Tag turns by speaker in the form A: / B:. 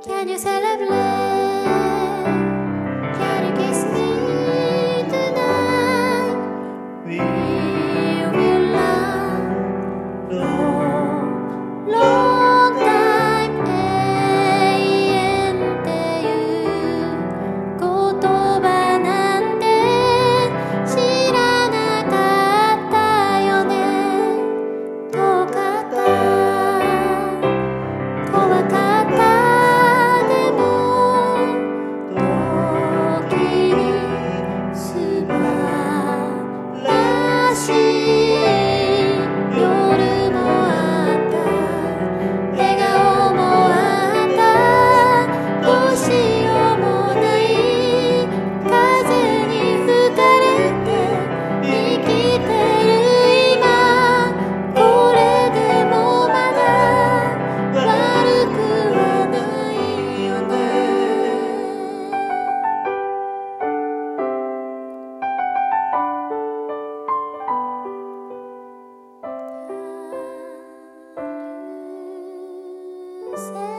A: Can you celebrate? Can you kiss me tonight? We will love long, long time 永遠っていう言葉なんて知らなかったよね。遠かった怖かったでも時に素晴らしい夜もあった笑顔もあったどうしようもない風に吹かれて生きてる今これでもまだ悪くはないよね。Say